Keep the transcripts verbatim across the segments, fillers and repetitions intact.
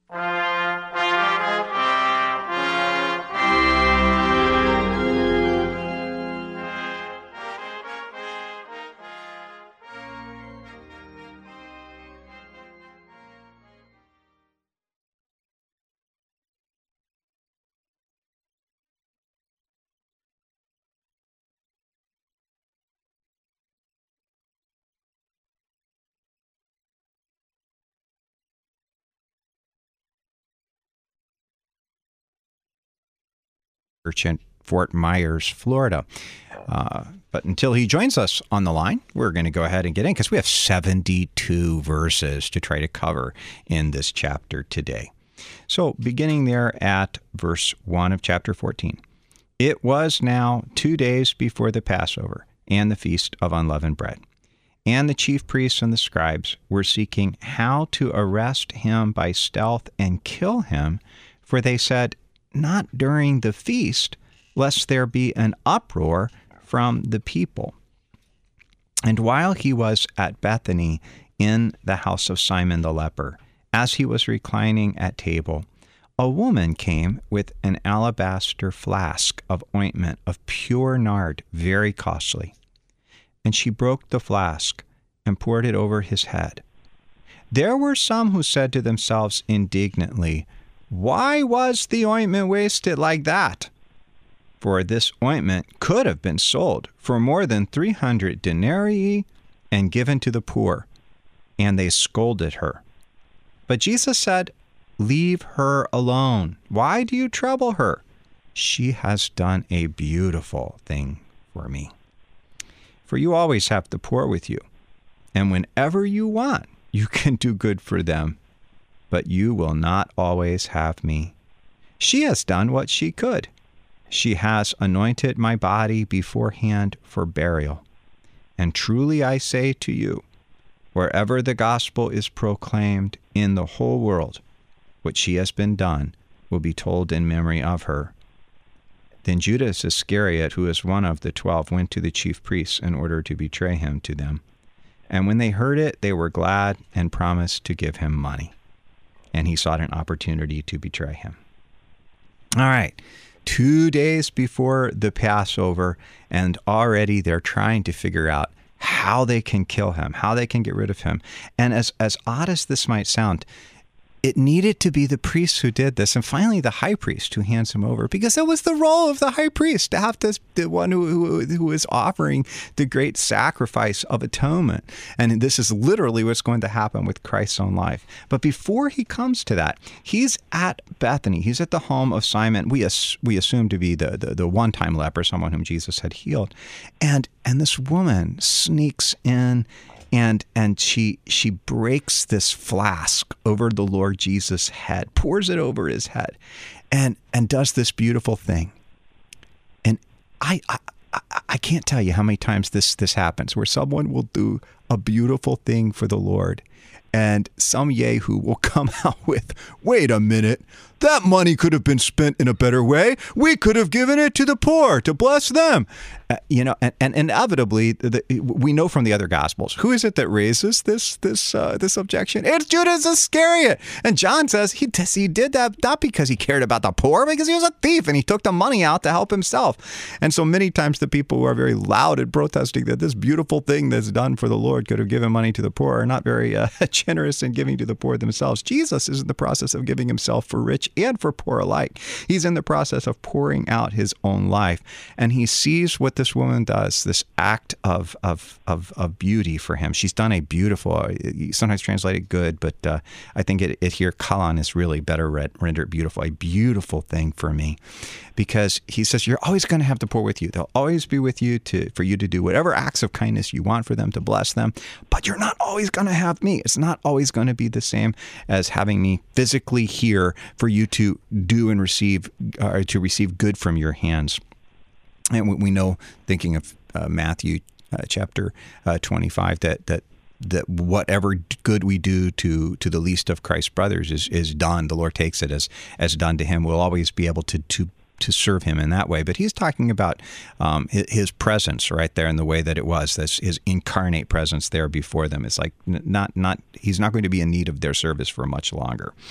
Church in Fort Myers, Florida. Uh, but until he joins us on the line, we're going to go ahead and get in because we have seventy-two verses to try to cover in this chapter today. So beginning there at verse one of chapter fourteen. It was now two days before the Passover and the Feast of Unleavened Bread. And the chief priests and the scribes were seeking how to arrest him by stealth and kill him, for they said, not during the feast, lest there be an uproar from the people. And while he was at Bethany in the house of Simon the leper, as he was reclining at table, a woman came with an alabaster flask of ointment of pure nard, very costly. And she broke the flask and poured it over his head. There were some who said to themselves indignantly, why was the ointment wasted like that? For this ointment could have been sold for more than three hundred denarii and given to the poor. And they scolded her. But Jesus said, leave her alone. Why do you trouble her? She has done a beautiful thing for me. For you always have the poor with you, and whenever you want, you can do good for them. But you will not always have me. She has done what she could. She has anointed my body beforehand for burial. And truly I say to you, wherever the gospel is proclaimed in the whole world, what she has been done will be told in memory of her. Then Judas Iscariot, who is one of the twelve, went to the chief priests in order to betray him to them. And when they heard it, they were glad and promised to give him money. And he sought an opportunity to betray him. All right, two days before the Passover, and already they're trying to figure out how they can kill him, how they can get rid of him. And as, as odd as this might sound, it needed to be the priests who did this, and finally the high priest who hands him over, because it was the role of the high priest to have this, the one who, who, who is offering the great sacrifice of atonement. And this is literally what's going to happen with Christ's own life. But before he comes to that, he's at Bethany. He's at the home of Simon, we as, we assume to be the, the, the one-time leper, someone whom Jesus had healed. And, and this woman sneaks in, And and she she breaks this flask over the Lord Jesus' head, pours it over his head, and and does this beautiful thing. And I I, I can't tell you how many times this this happens, where someone will do a beautiful thing for the Lord, and some yahoo will come out with, wait a minute, that money could have been spent in a better way. We could have given it to the poor to bless them. Uh, you know, and, and inevitably, the, we know from the other Gospels, who is it that raises this this uh, this objection? It's Judas Iscariot. And John says he, he did that not because he cared about the poor, because he was a thief and he took the money out to help himself. And so many times the people who are very loud in protesting that this beautiful thing that's done for the Lord could have given money to the poor are not very uh, generous in giving to the poor themselves. Jesus is in the process of giving himself for rich and for poor alike. He's in the process of pouring out his own life, and he sees what this woman does, this act of of of, of beauty for him. She's done a beautiful, sometimes translated good, but uh, I think it, it here, kalan, is really better read, rendered beautiful, a beautiful thing for me, because he says, you're always going to have the poor with you. They'll always be with you to for you to do whatever acts of kindness you want for them, to bless them, but you're not always going to have me. It's not always going to be the same as having me physically here for you to do and receive, or uh, to receive good from your hands. And we know, thinking of uh, Matthew uh, chapter uh, twenty-five, that that that whatever good we do to to the least of Christ's brothers is is done. The Lord takes it as as done to him. We'll always be able to to to serve him in that way. But he's talking about um, his presence right there in the way that it was, this his incarnate presence there before them. It's like not not he's not going to be in need of their service for much longer.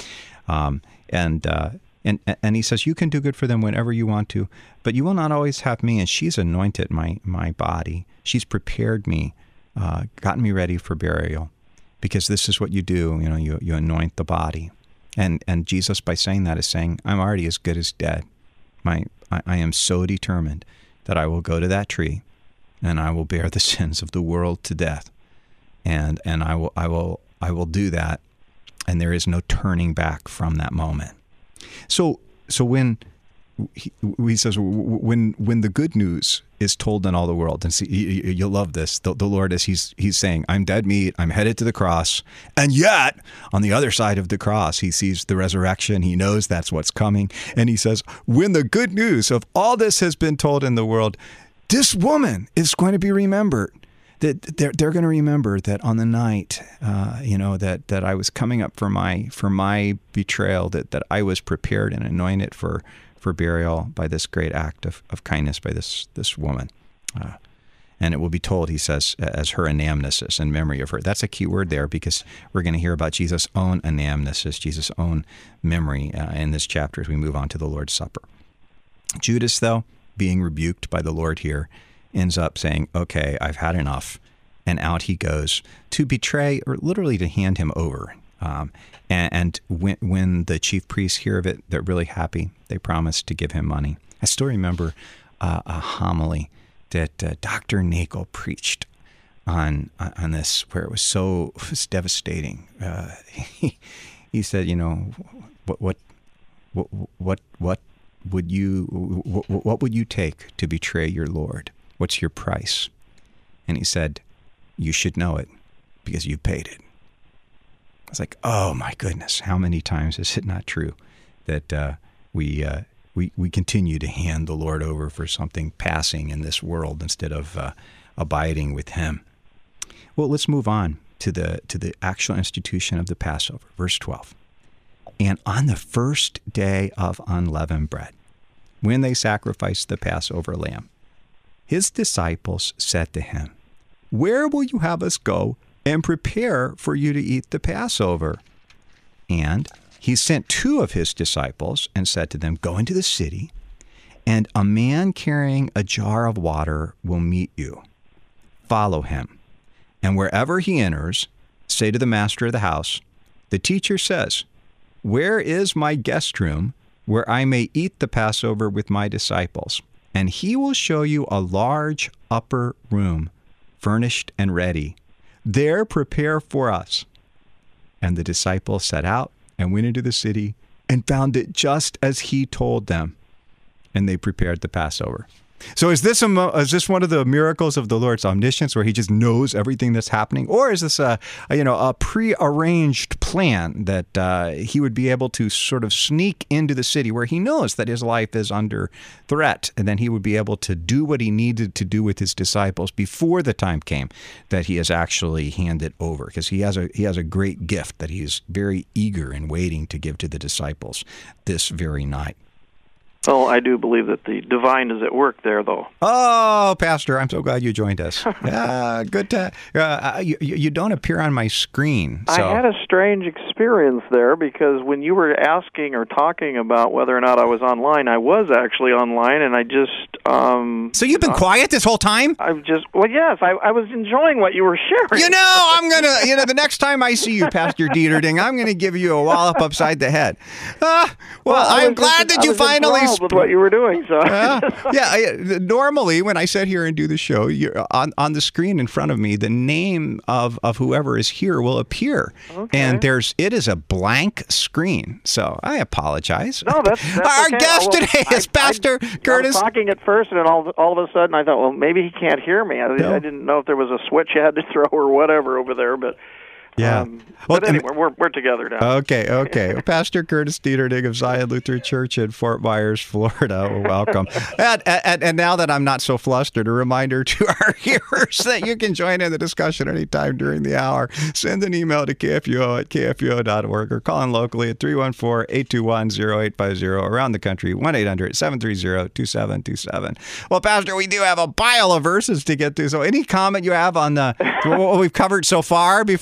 Um, and uh, and and he says, you can do good for them whenever you want to, but you will not always have me. And she's anointed my my body. She's prepared me, uh, gotten me ready for burial, because this is what you do. You know, you you anoint the body. And and Jesus, by saying that, is saying, I'm already as good as dead. My I, I am so determined that I will go to that tree, and I will bear the sins of the world to death, and and I will I will I will do that, and there is no turning back from that moment. So so when he, he says when when the good news is told in all the world, and see, you'll love this. The, the Lord is he's he's saying, I'm dead meat. I'm headed to the cross, and yet on the other side of the cross, he sees the resurrection. He knows that's what's coming, and he says, when the good news of all this has been told in the world, this woman is going to be remembered. That they're they're going to remember that on the night, uh, you know, that, that I was coming up for my for my betrayal, that, that I was prepared and anointed for. for burial by this great act of, of kindness by this this woman. Uh, and it will be told, he says, as her anamnesis, in memory of her. That's a key word there, because we're going to hear about Jesus' own anamnesis, Jesus' own memory uh, in this chapter as we move on to the Lord's Supper. Judas, though, being rebuked by the Lord here, ends up saying, okay, I've had enough. And out he goes to betray, or literally to hand him over. Um, and, and when, when the chief priests hear of it, they're really happy. They promise to give him money. I still remember uh, a homily that uh, Doctor Nagel preached on on this, where it was so it was devastating. Uh, he, he said, you know, what what what what what would you what, what would you take to betray your Lord? What's your price? And he said, you should know it, because you paid it. I was like, oh my goodness, how many times is it not true that uh, we uh, we we continue to hand the Lord over for something passing in this world instead of uh, abiding with Him? Well, let's move on to the to the actual institution of the Passover, verse twelve. And on the first day of unleavened bread, when they sacrificed the Passover lamb, his disciples said to him, where will you have us go and prepare for you to eat the Passover? And he sent two of his disciples and said to them, go into the city, and a man carrying a jar of water will meet you. Follow him. And wherever he enters, say to the master of the house, the teacher says, where is my guest room where I may eat the Passover with my disciples? And he will show you a large upper room, furnished and ready. There prepare for us. And the disciples set out and went into the city and found it just as he told them. And they prepared the Passover. So is this a, is this one of the miracles of the Lord's omniscience, where he just knows everything that's happening? Or is this a, a you know, a prearranged plan that uh, he would be able to sort of sneak into the city where he knows that his life is under threat, and then he would be able to do what he needed to do with his disciples before the time came that he is actually handed over? Because he has a he has a great gift that he's very eager and waiting to give to the disciples this very night. Well, I do believe that the divine is at work there, though. Oh, Pastor, I'm so glad you joined us. Yeah, good to. Uh, you, you don't appear on my screen. So. I had a strange experience there, because when you were asking or talking about whether or not I was online, I was actually online, and I just. Um, so you've been uh, quiet this whole time? I've just. Well, yes, I, I was enjoying what you were sharing. You know, I'm gonna. You know, the next time I see you, Pastor Dieterding, I'm gonna give you a wallop upside the head. Uh, well, well I'm glad just, that you finally. With what you were doing, so uh, yeah. I, normally, when I sit here and do the show, you're on on the screen in front of me, the name of, of whoever is here will appear, okay. and there's it is a blank screen. So I apologize. No, that's, that's our okay. guest well, today I, is Pastor I, Curtis. I was talking at first, and then all all of a sudden, I thought, well, maybe he can't hear me. I, no. I didn't know if there was a switch you had to throw or whatever over there, but. Yeah. Um, well, but anyway, we're, we're together now. Okay, okay. Pastor Curtis Dieterding of Zion Lutheran Church in Fort Myers, Florida. Well, welcome. and, and, and now that I'm not so flustered, a reminder to our hearers that you can join in the discussion anytime during the hour. Send an email to k f u o at k f u o dot org or call in locally at three one four, eight two one, zero eight five zero. Around the country, one eight hundred, seven three zero, two seven two seven. Well, Pastor, we do have a pile of verses to get to. So any comment you have on the what we've covered so far before we move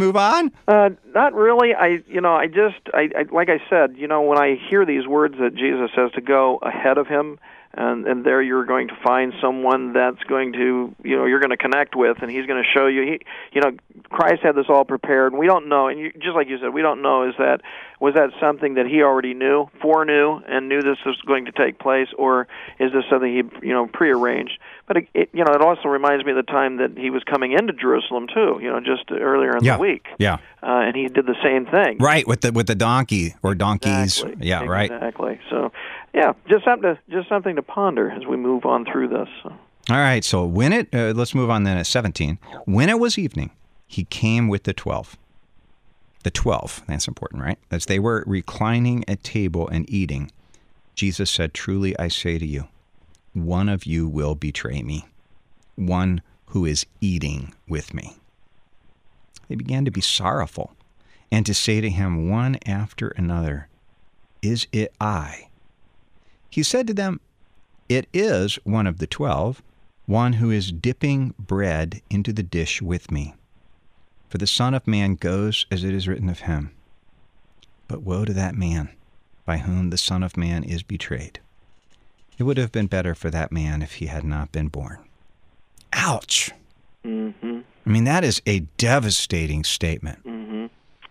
move on? Uh, not really. I, you know, I just, I, I, like I said, you know, when I hear these words that Jesus says to go ahead of him, and, and there you're going to find someone that's going to, you know, you're going to connect with, and he's going to show you. He, you know, Christ had this all prepared, and we don't know. And you, just like you said, we don't know. Is that was that something that he already knew, foreknew, and knew this was going to take place, or is this something he, you know, prearranged? But it, it, you know, it also reminds me of the time that he was coming into Jerusalem too. You know, just earlier in yeah. the week. Yeah. Uh, and he did the same thing. Right, with the with the donkey or donkeys. Exactly. Yeah, right. Exactly. So, yeah, just something to just something to ponder as we move on through this. So. All right. So when it uh, let's move on then at seventeen. When it was evening, he came with the twelve. The twelve. That's important, right? As they were reclining at table and eating, Jesus said, "Truly I say to you, one of you will betray me, one who is eating with me." They began to be sorrowful and to say to him one after another, "Is it I?" He said to them, "It is one of the twelve, one who is dipping bread into the dish with me. For the Son of Man goes as it is written of him. But woe to that man by whom the Son of Man is betrayed. It would have been better for that man if he had not been born." Ouch. Mm-hmm. I mean, that is a devastating statement. Mm-hmm.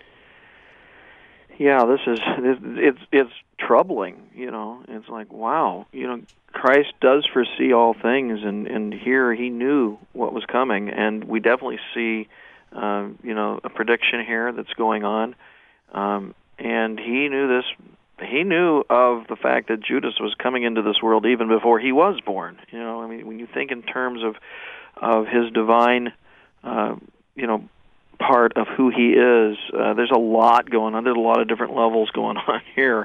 Yeah, this is it's, it's it's troubling. You know, it's like, wow. You know, Christ does foresee all things, and and here he knew what was coming, and we definitely see, uh, you know, a prediction here that's going on, um, and he knew this. He knew of the fact that Judas was coming into this world even before he was born. You know, I mean, when you think in terms of of his divine, uh, you know, part of who he is, uh, there's a lot going on. There's a lot of different levels going on here.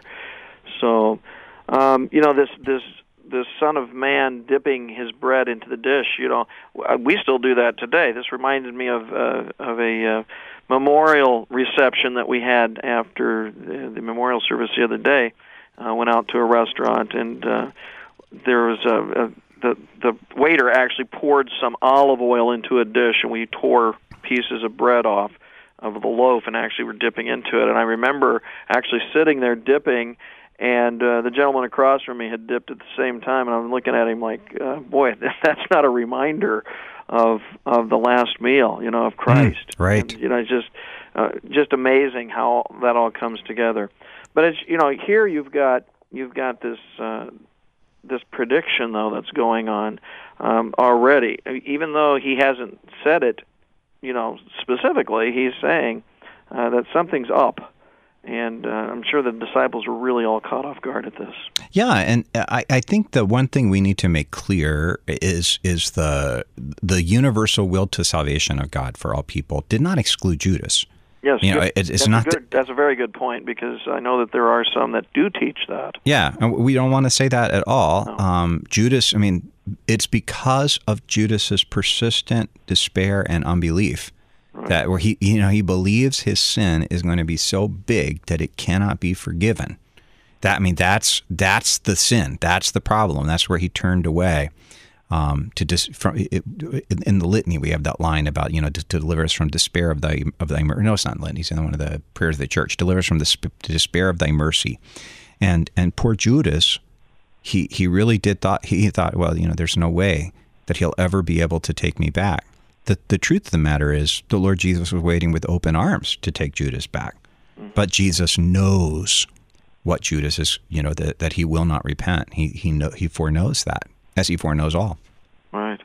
So, um, you know, this this this Son of Man dipping his bread into the dish. You know, we still do that today. This reminded me of uh, of a uh, memorial reception that we had after the, the memorial service the other day. I uh, went out to a restaurant, and uh, there was a, a the the waiter actually poured some olive oil into a dish, and we tore pieces of bread off of the loaf and actually were dipping into it. And I remember actually sitting there dipping, and uh, the gentleman across from me had dipped at the same time, and I'm looking at him like, uh, boy, that's not a reminder of of the last meal, you know, of Christ. Mm, right. And, you know, it's just uh, just amazing how that all comes together. But it's, you know, here you've got you've got this uh, this prediction though that's going on um, already, even though he hasn't said it, you know, specifically. He's saying uh, that something's up. And uh, I'm sure the disciples were really all caught off guard at this. Yeah, and I, I think the one thing we need to make clear is is the the universal will to salvation of God for all people did not exclude Judas. Yes, you know, it, it's that's not. A good, that's a very good point, because I know that there are some that do teach that. Yeah, and we don't want to say that at all. No. Um, Judas, I mean, it's because of Judas's persistent despair and unbelief. Right. That where he, you know, he believes his sin is going to be so big that it cannot be forgiven. That I mean, that's that's the sin. That's the problem. That's where he turned away. Um, to dis, from it, in the litany, we have that line about, you know, to, to deliver us from despair of thy of thy mercy. No, it's not in litany. It's in one of the prayers of the church. Deliver us from the sp- despair of thy mercy. And and poor Judas, he he really did thought he thought, well, you know, there's no way that he'll ever be able to take me back. The the truth of the matter is, the Lord Jesus was waiting with open arms to take Judas back. Mm-hmm. But Jesus knows what Judas is, you know, that that he will not repent. He he know, he foreknows that, as he foreknows all. Right.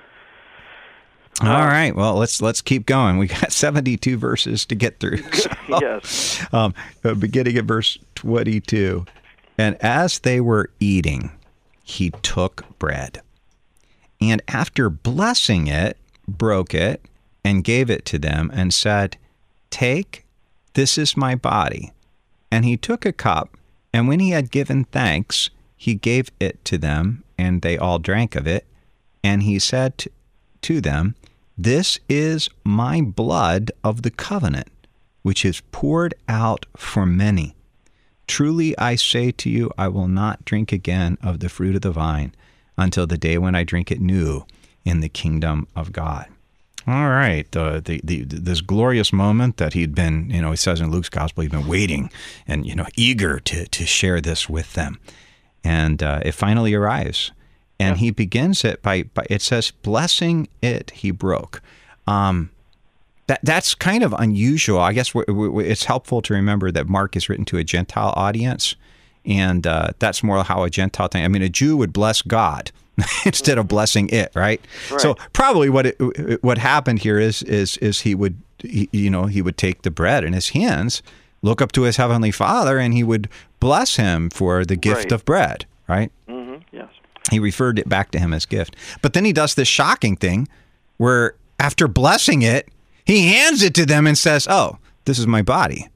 All uh, right. Well, let's let's keep going. We got seventy-two verses to get through. So, yes. Um, beginning at verse twenty-two. And as they were eating, he took bread, and after blessing it, broke it, and gave it to them, and said, "Take, this is my body." And he took a cup, and when he had given thanks, he gave it to them, and they all drank of it. And he said to, to them, "This is my blood of the covenant, which is poured out for many. Truly I say to you, I will not drink again of the fruit of the vine until the day when I drink it new in the kingdom of God." All right. The, the the this glorious moment that he'd been, you know, he says in Luke's gospel, he'd been waiting and, you know, eager to to share this with them. And uh, it finally arrives. And yeah. he begins it by, by, it says, blessing it, he broke. Um, that That's kind of unusual. I guess w- w- it's helpful to remember that Mark is written to a Gentile audience. And uh, that's more how a Gentile thing. I mean, a Jew would bless God instead of blessing it, right? right? So probably what it, what happened here is is is he would he, you know he would take the bread in his hands, look up to his heavenly Father, and he would bless him for the gift right. of bread, right? Mm-hmm. Yes. He referred it back to him as gift. But then he does this shocking thing where after blessing it, he hands it to them and says, "Oh, this is my body."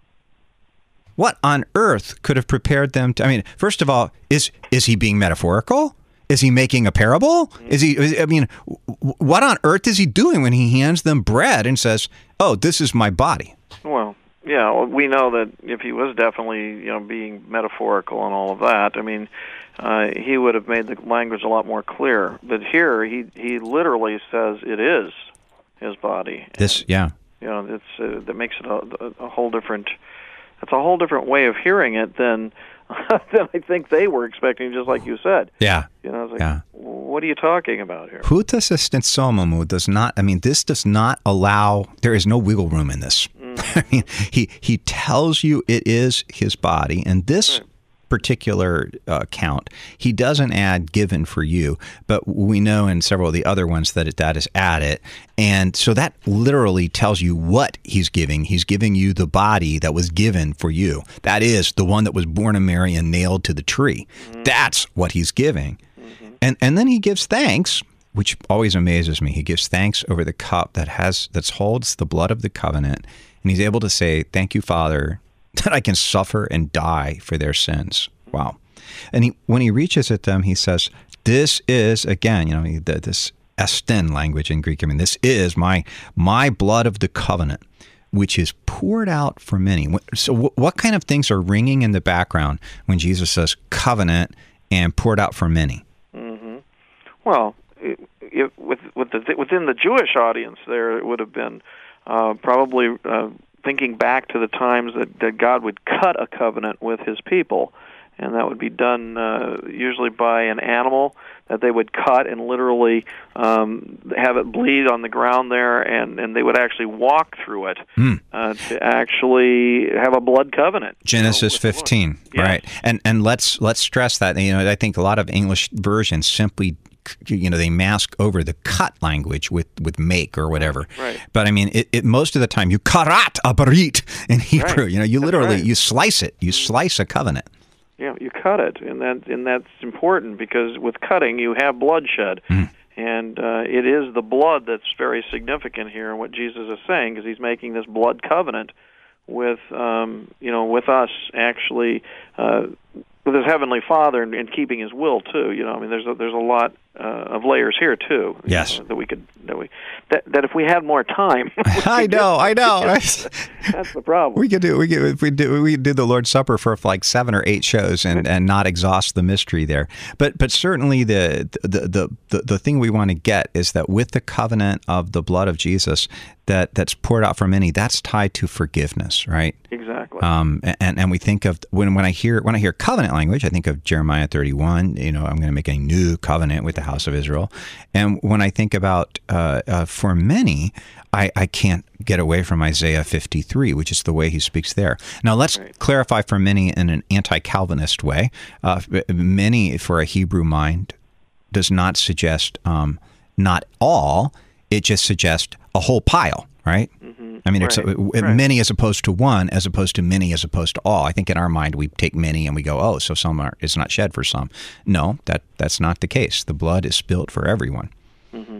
What on earth could have prepared them to, I mean, first of all, is is he being metaphorical? Is he making a parable? Is he, is, I mean, what on earth is he doing when he hands them bread and says, "Oh, this is my body"? Well, yeah, we know that if he was definitely, you know, being metaphorical and all of that, I mean, uh, he would have made the language a lot more clear. But here, he he literally says it is his body. This, and, yeah. You know, it's uh, that makes it a, a whole different. It's a whole different way of hearing it than than I think they were expecting, just like you said. Yeah. You know, I was like, yeah. what are you talking about here? Hutas estensomamu does not, I mean, this does not allow, there is no wiggle room in this. Mm-hmm. I mean, he, he tells you it is his body, and this right. particular uh, count, he doesn't add given for you, but we know in several of the other ones that it, that is added. And so that literally tells you what he's giving. He's giving you the body that was given for you. That is the one that was born of Mary and nailed to the tree. Mm-hmm. That's what he's giving. Mm-hmm. And and then he gives thanks, which always amazes me. He gives thanks over the cup that has that holds the blood of the covenant. And he's able to say, "Thank you, Father, that I can suffer and die for their sins." Wow. And he, when he reaches at them, he says, "This is," again, you know, the, this esten language in Greek. I mean, this is my my blood of the covenant, which is poured out for many. So w- what kind of things are ringing in the background when Jesus says covenant and poured out for many? Mm-hmm. Well, it, it, with, with the, within the Jewish audience there, it would have been uh, probably uh, thinking back to the times that, that God would cut a covenant with his people. And that would be done uh, usually by an animal that they would cut and literally um, have it bleed on the ground there, and, and they would actually walk through it mm. uh, to actually have a blood covenant. Genesis you know, fifteen, yes. Right? And and let's let's stress that. You know, I think a lot of English versions simply, you know, they mask over the cut language with, with make or whatever. Right. But I mean, it, it most of the time you karat abarit in Hebrew. Right. You know, you That's literally right. you slice it. You slice a covenant. Yeah, you cut it, and that and that's important because with cutting you have bloodshed, mm. and uh, it is the blood that's very significant here in what Jesus is saying, because he's making this blood covenant with um, you know with us actually uh, with his heavenly Father and, and keeping his will too. You know, I mean, there's a, there's a lot uh, of layers here too. Yes, know, that we could that we that, that if we had more time. I know, I know. That's the problem. We could do we could if we do we do the Lord's Supper for like seven or eight shows and, and not exhaust the mystery there. But but certainly the the the the, the thing we want to get is that with the covenant of the blood of Jesus that that's poured out for many, that's tied to forgiveness, right? Exactly. Um, and and we think of when when I hear when I hear covenant language, I think of Jeremiah thirty-one. You know, I'm going to make a new covenant with the house of Israel. And when I think about uh, uh, for many, I, I can't get away from Isaiah fifty-three, which is the way he speaks there. Now, let's right. clarify for many in an anti-Calvinist way. Uh, many, for a Hebrew mind, does not suggest um, not all. It just suggests a whole pile, right? Mm-hmm. I mean, right. it's uh, right. many as opposed to one, as opposed to many as opposed to all. I think in our mind we take many and we go, oh, so some are, it's not shed for some. No, that that's not the case. The blood is spilled for everyone. Mm-hmm.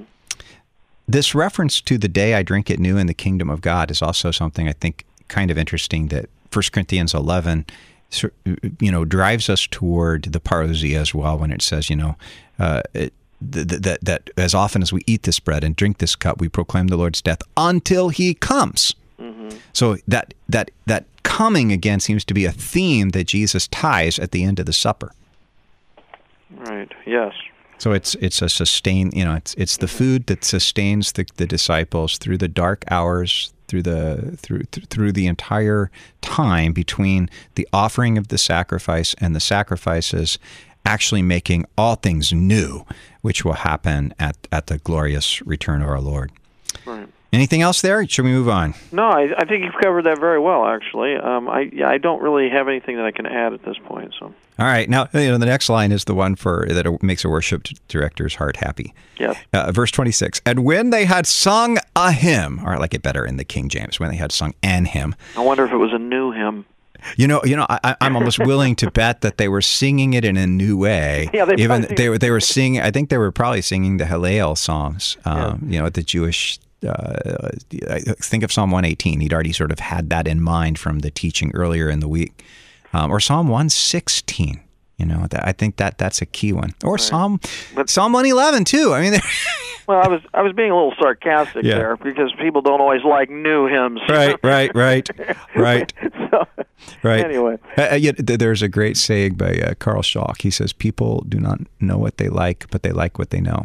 This reference to the day I drink it new in the kingdom of God is also something I think kind of interesting that First Corinthians eleven, you know, drives us toward the parousia as well when it says, you know, uh, it, That, that that as often as we eat this bread and drink this cup, we proclaim the Lord's death until he comes. Mm-hmm. So that that that coming again seems to be a theme that Jesus ties at the end of the supper. Right. Yes. So it's it's a sustain, you know, it's it's the food that sustains the, the disciples through the dark hours, through the through through the entire time between the offering of the sacrifice and the sacrifices actually making all things new, which will happen at, at the glorious return of our Lord. Right. Anything else there? Should we move on? No, I, I think you've covered that very well, actually. Um, I yeah, I don't really have anything that I can add at this point. So. All right. Now, you know, the next line is the one for that makes a worship director's heart happy. Yes. Uh, verse twenty-six. And when they had sung a hymn, or I like it better in the King James, when they had sung an hymn. I wonder if it was a new hymn. You know, you know, I, I'm almost willing to bet that they were singing it in a new way. Yeah, they even probably- they were they were singing. I think they were probably singing the Hallel psalms. Um, yeah. You know, the Jewish. Uh, think of Psalm one eighteen. He'd already sort of had that in mind from the teaching earlier in the week, um, or Psalm one sixteen. You know, that, I think that that's a key one. Or right. Psalm but, Psalm one eleven too. I mean. Well, I was I was being a little sarcastic yeah. there because people don't always like new hymns. Right, right, right, right. so, right. Anyway, uh, yeah, there's a great saying by uh, Carl Schock. He says, "People do not know what they like, but they like what they know."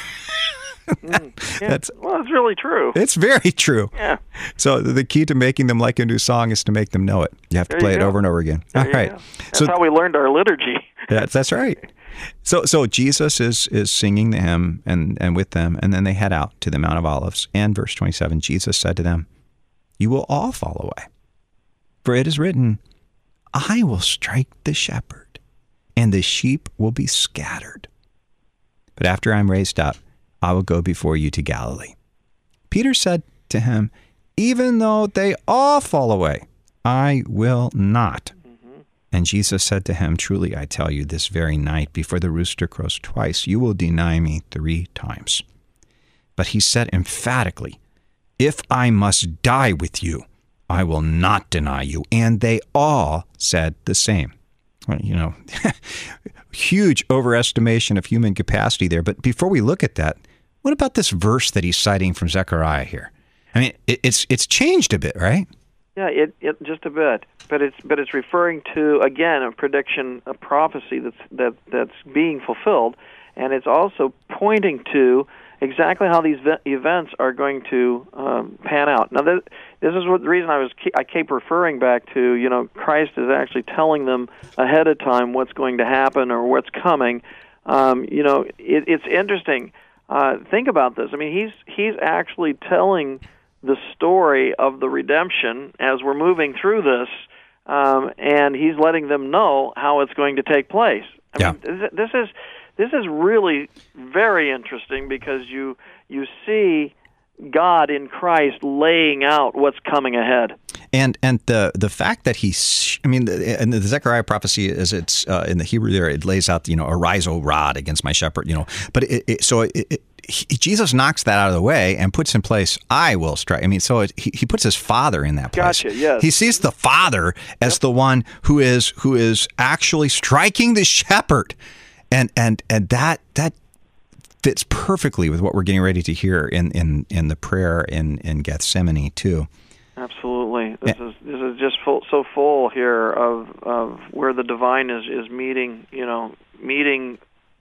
mm, yeah. That's well, it's really true. It's very true. Yeah. So the key to making them like a new song is to make them know it. You have to there play it over and over again. There All right. Go. That's so, how we learned our liturgy. That's that's right. So so Jesus is is singing the hymn and, and with them, and then they head out to the Mount of Olives. And verse twenty-seven, Jesus said to them, "You will all fall away, for it is written, I will strike the shepherd, and the sheep will be scattered. But after I'm raised up, I will go before you to Galilee." Peter said to him, "Even though they all fall away, I will not." And Jesus said to him, "Truly I tell you, this very night, before the rooster crows twice, you will deny me three times." But he said emphatically, "If I must die with you, I will not deny you." And they all said the same. Well, you know, huge overestimation of human capacity there. But before we look at that, what about this verse that he's citing from Zechariah here? I mean, it, it's it's changed a bit, right? Yeah, it, it just a bit, but it's but it's referring to again a prediction, a prophecy that's that that's being fulfilled, and it's also pointing to exactly how these ve- events are going to um, pan out. Now, this, this is what the reason I was I keep referring back to. You know, Christ is actually telling them ahead of time what's going to happen or what's coming. Um, you know, it, it's interesting. Uh, think about this. I mean, he's he's actually telling the story of the redemption as we're moving through this, um, and he's letting them know how it's going to take place. I yeah. mean, this is this is really very interesting because you you see God in Christ laying out what's coming ahead. And and the the fact that he's, I mean, the, and the Zechariah prophecy is it's uh, in the Hebrew there, it lays out, you know, arise, O rod, against my shepherd, you know, but it, it, so it, it, he, Jesus knocks that out of the way and puts in place, I will strike. I mean, so it, he, he puts his Father in that place. Gotcha, yes. He sees the Father as yep. the one who is who is actually striking the shepherd, and and and that that fits perfectly with what we're getting ready to hear in in, in the prayer in, in Gethsemane too. Absolutely, this is this is just full, so full here of of where the divine is is meeting, you know, meeting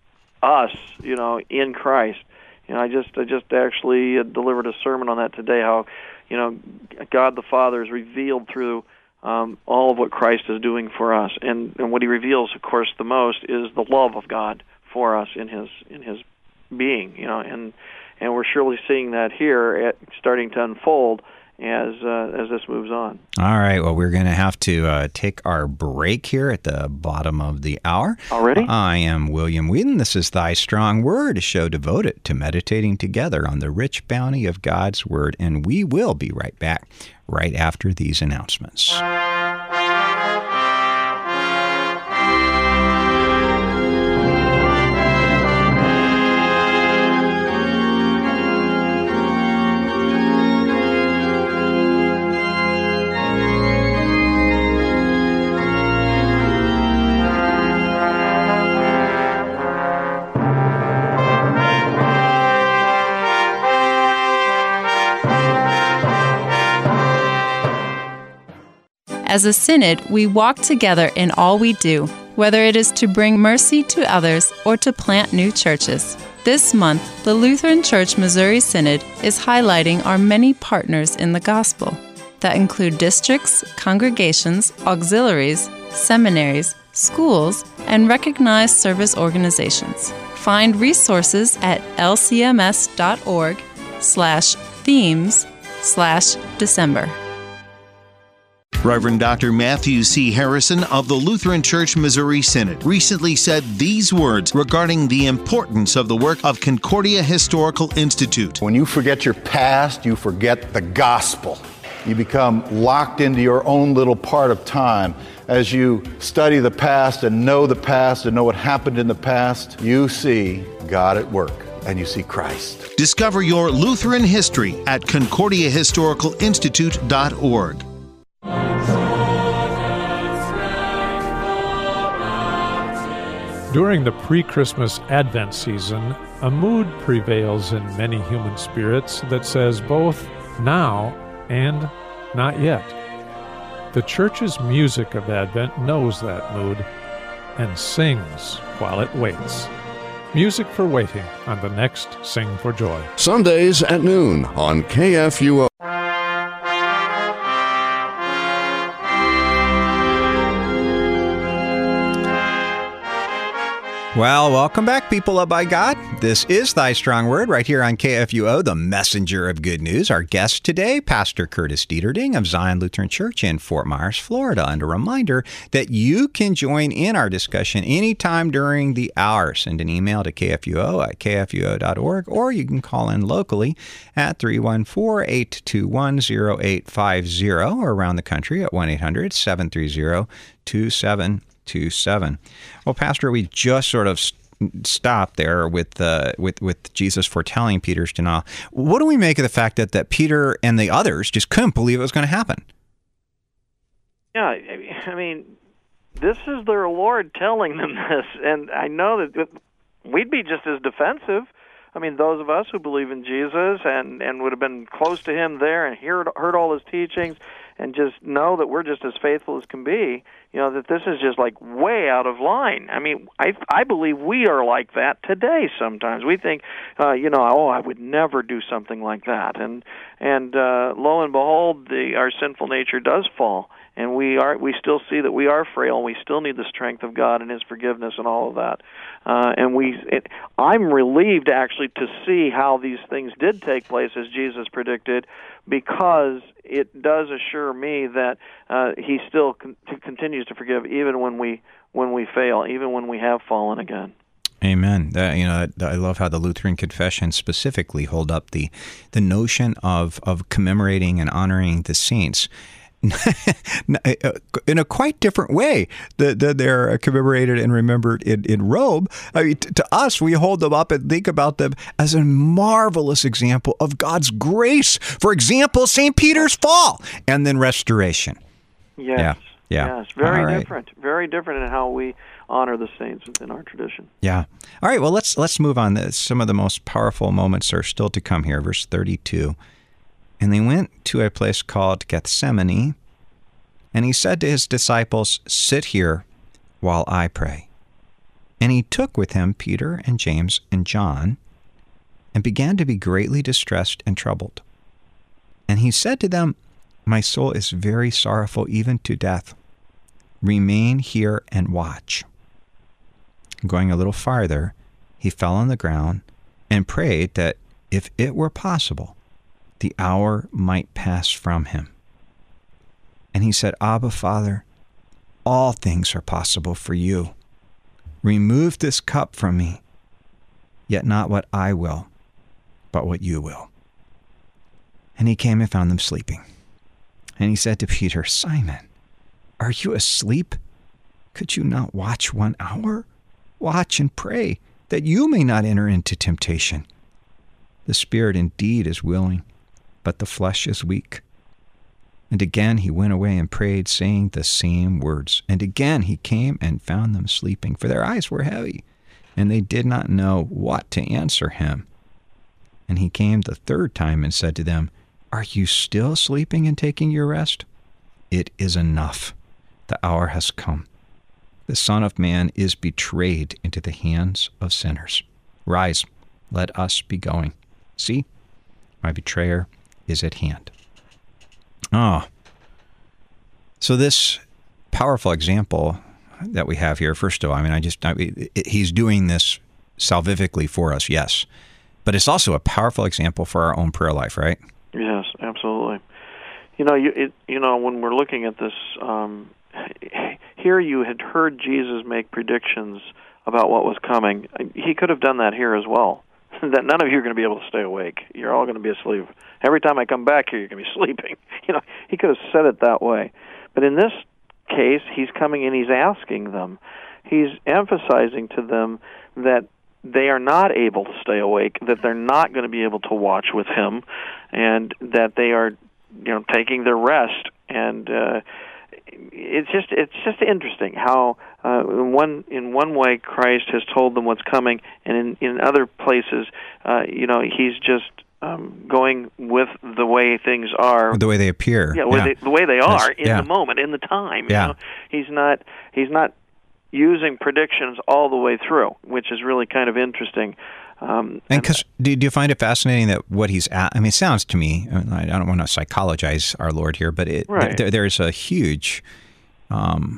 us, you know, in Christ. You know, I just I just actually delivered a sermon on that today. How, you know, God the Father is revealed through um, all of what Christ is doing for us, and and what He reveals, of course, the most is the love of God for us in His in His being. You know, and and we're surely seeing that here, at, starting to unfold as uh, as this moves on. All right. Well, we're going to have to uh, take our break here at the bottom of the hour. Already? I am William Whedon. This is Thy Strong Word, a show devoted to meditating together on the rich bounty of God's Word. And we will be right back right after these announcements. As a synod, we walk together in all we do, whether it is to bring mercy to others or to plant new churches. This month, the Lutheran Church Missouri Synod is highlighting our many partners in the gospel that include districts, congregations, auxiliaries, seminaries, schools, and recognized service organizations. Find resources at lcms.org slash themes slash December. Reverend Doctor Matthew C. Harrison of the Lutheran Church Missouri Synod recently said these words regarding the importance of the work of Concordia Historical Institute. When you forget your past, you forget the gospel. You become locked into your own little part of time. As you study the past and know the past and know what happened in the past, you see God at work and you see Christ. Discover your Lutheran history at concordia historical institute dot org. During the pre-Christmas Advent season, a mood prevails in many human spirits that says both now and not yet. The Church's music of Advent knows that mood and sings while it waits. Music for waiting on the next Sing for Joy. Sundays at noon on K F U O. Well, welcome back, people loved by God. This is Thy Strong Word right here on K F U O, the messenger of good news. Our guest today, Pastor Curtis Dieterding of Zion Lutheran Church in Fort Myers, Florida. And a reminder that you can join in our discussion anytime during the hour. Send an email to K F U O at K F U O dot org, or you can call in locally at three one four, eight two one, zero eight five zero or around the country at one eight hundred, seven three zero, two seven two seven. Well, Pastor, we just sort of stopped there with uh, with with Jesus foretelling Peter's denial. What do we make of the fact that, that Peter and the others just couldn't believe it was going to happen? Yeah, I mean, this is their Lord telling them this, and I know that we'd be just as defensive. I mean, those of us who believe in Jesus and, and would have been close to him there and heard, heard all his teachings and just know that we're just as faithful as can be, you know, that this is just like way out of line. I mean, I I believe we are like that today sometimes. We think, uh, you know, oh, I would never do something like that. And and uh, lo and behold, the, our sinful nature does fall. And we are we still see that we are frail, and we still need the strength of God and his forgiveness and all of that. Uh, and we, it, I'm relieved actually to see how these things did take place as Jesus predicted, because it does assure me that uh, he still con- continues to forgive even when we when we fail, even when we have fallen again. Amen. Uh, you know, I love how the Lutheran Confession specifically hold up the the notion of of commemorating and honoring the saints in a quite different way that, that they're commemorated and remembered in, in Rome. I mean, t- to us, we hold them up and think about them as a marvelous example of God's grace. For example, Saint Peter's fall and then restoration. Yes. Yeah. Yeah. Yes. Very right. different. Very different in how we honor the saints within our tradition. Yeah. All right. Well, let's let's move on. Some of the most powerful moments are still to come here. Verse thirty-two. And they went to a place called Gethsemane, and he said to his disciples, "Sit here while I pray." And he took with him Peter and James and John, and began to be greatly distressed and troubled. And he said to them, "My soul is very sorrowful, even to death. Remain here and watch." Going a little farther, he fell on the ground and prayed that if it were possible, the hour might pass from him. And he said, "Abba, Father, all things are possible for you. Remove this cup from me, yet not what I will, but what you will." And he came and found them sleeping. And he said to Peter, "Simon, are you asleep? Could you not watch one hour? Watch and pray, that you may not enter into temptation. The spirit indeed is willing, but the flesh is weak." And again he went away and prayed, saying the same words. And again he came and found them sleeping, for their eyes were heavy, and they did not know what to answer him. And he came the third time and said to them, "Are you still sleeping and taking your rest? it is enough. The hour has come. The Son of Man is betrayed into the hands of sinners. Rise, let us be going. See, my betrayer is at hand. Ah, so this powerful example that we have here, first of all, I mean, I just, I, it, he's doing this salvifically for us, yes. But it's also a powerful example for our own prayer life, right? Yes, absolutely. You know, you, it, you know, when we're looking at this, um, here you had heard Jesus make predictions about what was coming. He could have done that here as well. That none of you are going to be able to stay awake. You're all going to be asleep. Every time I come back here, you're going to be sleeping. You know, he could have said it that way. But in this case, he's coming and he's asking them. He's emphasizing to them that they are not able to stay awake, that they're not going to be able to watch with him, and that they are, you know, taking their rest. And uh, it's just it's just interesting how uh, in one in one way Christ has told them what's coming, and in in other places, uh, you know, he's just um, going with the way things are, the way they appear, yeah, yeah. They, the way they are in yeah. the moment, in the time. Yeah. You know? He's not he's not using predictions all the way through, which is really kind of interesting. Um, and because do, do you find it fascinating that what he's at? I mean, it sounds to me, I don't want to psychologize our Lord here, but it, right. there, there's a huge, um,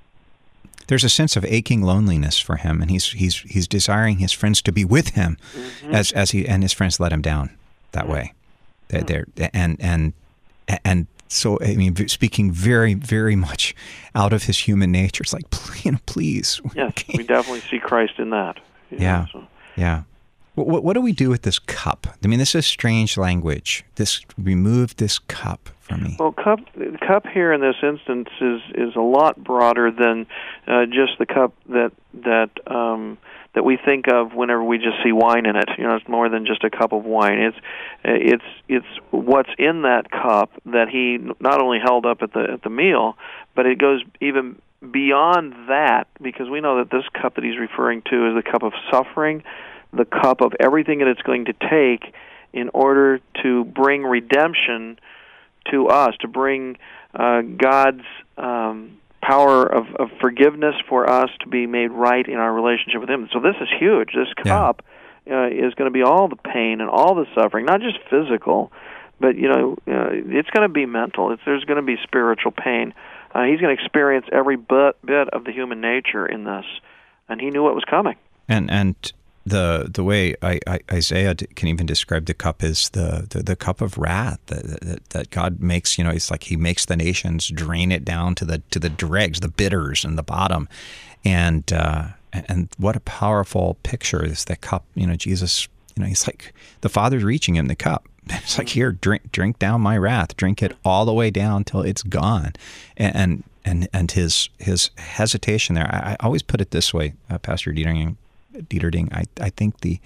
there's a sense of aching loneliness for him, and he's he's he's desiring his friends to be with him, mm-hmm. as as he and his friends let him down that mm-hmm. way. They're, they're, and and and. So, I mean, speaking very, very much out of his human nature, it's like, you know, please. Yes, we definitely see Christ in that. Yeah, know, so. yeah. What, what, what do we do with this cup? I mean, this is strange language. This remove this cup from me. Well, cup cup here in this instance is is a lot broader than uh, just the cup that that um, that we think of whenever we just see wine in it. You know, it's more than just a cup of wine. It's it's it's what's in that cup that he not only held up at the at the meal, but it goes even beyond that, because we know that this cup that he's referring to is the cup of suffering, the cup of everything that it's going to take in order to bring redemption to us, to bring uh, God's um, power of, of forgiveness for us to be made right in our relationship with him. So this is huge. This cup yeah. uh, is going to be all the pain and all the suffering, not just physical, but you know, uh, it's going to be mental. It's, there's going to be spiritual pain. Uh, he's going to experience every bit, bit of the human nature in this, and he knew what was coming. And and the the way I, I, Isaiah can even describe the cup is the, the, the cup of wrath that, that that God makes. You know, it's like he makes the nations drain it down to the to the dregs, the bitters, and the bottom. And uh, and what a powerful picture is that cup. You know, Jesus. You know, he's like the Father's reaching him the cup. It's like, here, drink drink down my wrath, drink it all the way down till it's gone. And and and his his hesitation there. I, I always put it this way, uh, Pastor Dieterding. Dieterding, I, I think the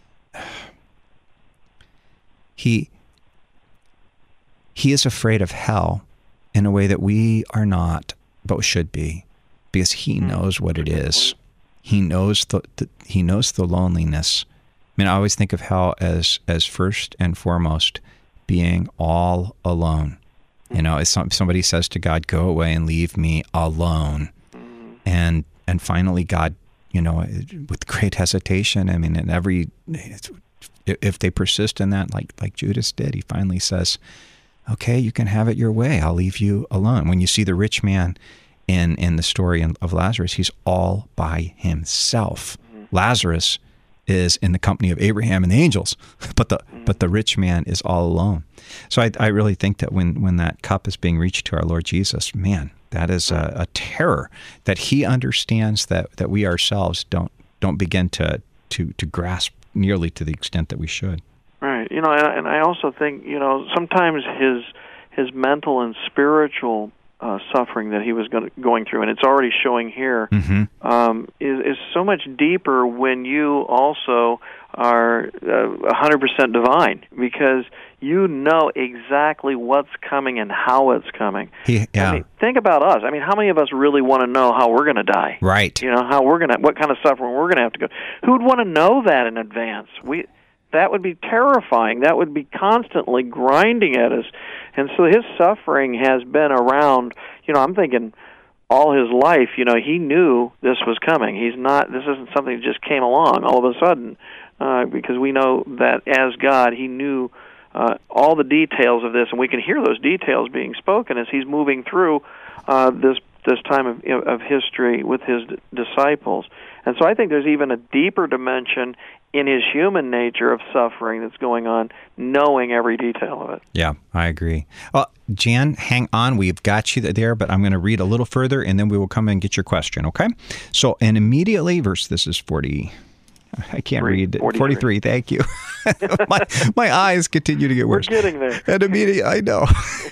he he is afraid of hell in a way that we are not, but should be, because he knows what it is. He knows the, the he knows the loneliness. I mean, I always think of hell as as first and foremost being all alone. You know, as some, somebody says to God, "Go away and leave me alone," and and finally God, you know, with great hesitation, I mean, in every, if they persist in that, like like Judas did, he finally says, okay, you can have it your way. I'll leave you alone. When you see the rich man in, in the story of Lazarus, he's all by himself. Mm-hmm. Lazarus is in the company of Abraham and the angels, but the mm-hmm. but the rich man is all alone. So I, I really think that when, when that cup is being reached to our Lord Jesus, man, that is a, a terror that he understands that, that we ourselves don't don't begin to, to, to grasp nearly to the extent that we should. Right. You know, and I also think, you know, sometimes his his mental and spiritual uh, suffering that he was going, going through, and it's already showing here, mm-hmm. um, is, is so much deeper when you also are uh, one hundred percent divine, because you know exactly what's coming and how it's coming. He, yeah. I mean, think about us. I mean, how many of us really want to know how we're going to die? Right. You know, how we're going to, what kind of suffering we're going to have to go. Who would want to know that in advance? We, that would be terrifying. That would be constantly grinding at us. And so his suffering has been around, you know, I'm thinking all his life, you know, he knew this was coming. He's not, this isn't something that just came along all of a sudden, uh, because we know that as God, he knew uh, all the details of this, and we can hear those details being spoken as he's moving through uh, this this time of, of history with his d- disciples. And so I think there's even a deeper dimension in his human nature of suffering that's going on, knowing every detail of it. Yeah, I agree. Well, Jan, hang on. We've got you there, but I'm going to read a little further, and then we will come and get your question, okay? So, and immediately, verse, this is forty, I can't Three, read it. forty-three. forty-three, thank you. my, my eyes continue to get worse. We're getting there. And immediately, I know.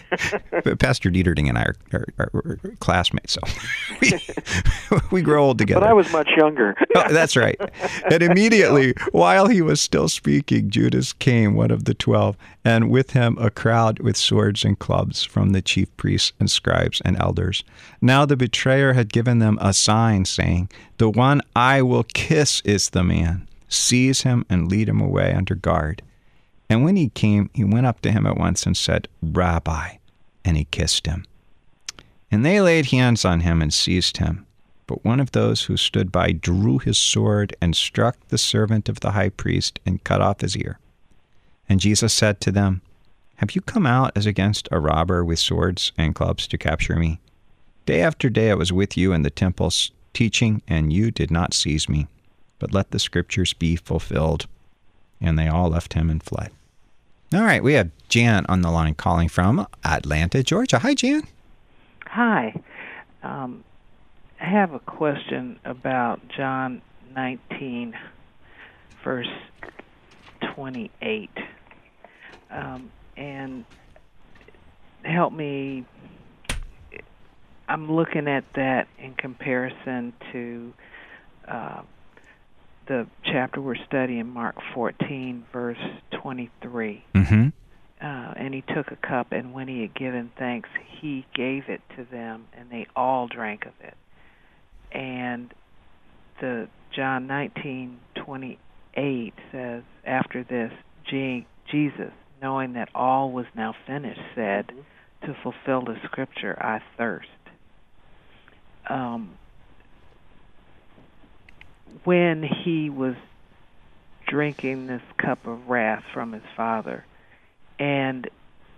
Pastor Dieterding and I are, are, are, are classmates, so we, we grow old together. But I was much younger. Oh, that's right. And immediately, while he was still speaking, Judas came, one of the twelve, and with him a crowd with swords and clubs from the chief priests and scribes and elders. Now the betrayer had given them a sign, saying, "The one I will kiss is the man. Seize him and lead him away under guard." And when he came, he went up to him at once and said, "Rabbi," and he kissed him. And they laid hands on him and seized him. But one of those who stood by drew his sword and struck the servant of the high priest and cut off his ear. And Jesus said to them, "Have you come out as against a robber with swords and clubs to capture me? Day after day I was with you in the temples teaching, and you did not seize me. But let the scriptures be fulfilled." And they all left him and fled. All right, we have Jan on the line calling from Atlanta, Georgia. Hi, Jan. Hi. Um, I have a question about John nineteen, verse twenty-eight. Um, and help me, I'm looking at that in comparison to uh, the chapter we're studying, Mark fourteen, verse twenty-three. Mm-hmm. Uh, and he took a cup, and when he had given thanks, he gave it to them, and they all drank of it. And the John nineteen twenty-eight says, after this, Je- Jesus, knowing that all was now finished, said, "To fulfill the scripture, I thirst." Um, when he was drinking this cup of wrath from his Father, and